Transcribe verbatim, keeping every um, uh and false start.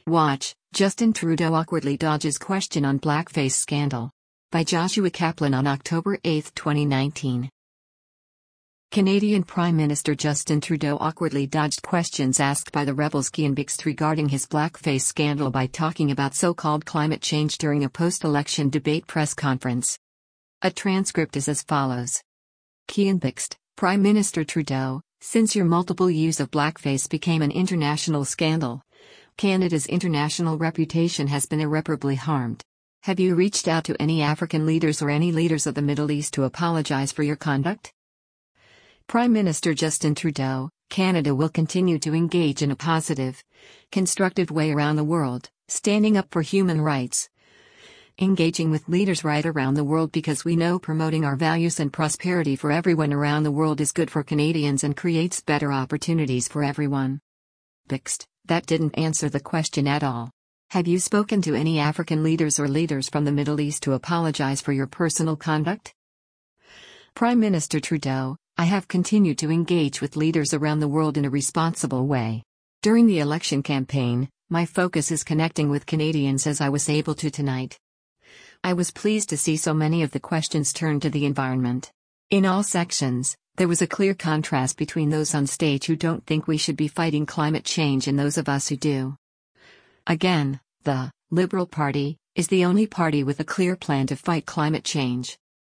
Watch, Justin Trudeau awkwardly dodges question on blackface scandal. By Joshua Kaplan on October eighth, twenty nineteen. Canadian Prime Minister Justin Trudeau awkwardly dodged questions asked by the Rebels Kian Bixte regarding his blackface scandal by talking about so-called climate change during a post-election debate press conference. A transcript is as follows. Kian Bixte, Prime Minister Trudeau, since your multiple use of blackface became an international scandal, Canada's international reputation has been irreparably harmed. Have you reached out to any African leaders or any leaders of the Middle East to apologize for your conduct? Prime Minister Justin Trudeau, Canada will continue to engage in a positive, constructive way around the world, standing up for human rights, engaging with leaders right around the world because we know promoting our values and prosperity for everyone around the world is good for Canadians and creates better opportunities for everyone. Bixte, that didn't answer the question at all. Have you spoken to any African leaders or leaders from the Middle East to apologize for your personal conduct? Prime Minister Trudeau, I have continued to engage with leaders around the world in a responsible way. During the election campaign, my focus is connecting with Canadians as I was able to tonight. I was pleased to see so many of the questions turn to the environment. In all sections, there was a clear contrast between those on stage who don't think we should be fighting climate change and those of us who do. Again, the Liberal Party is the only party with a clear plan to fight climate change.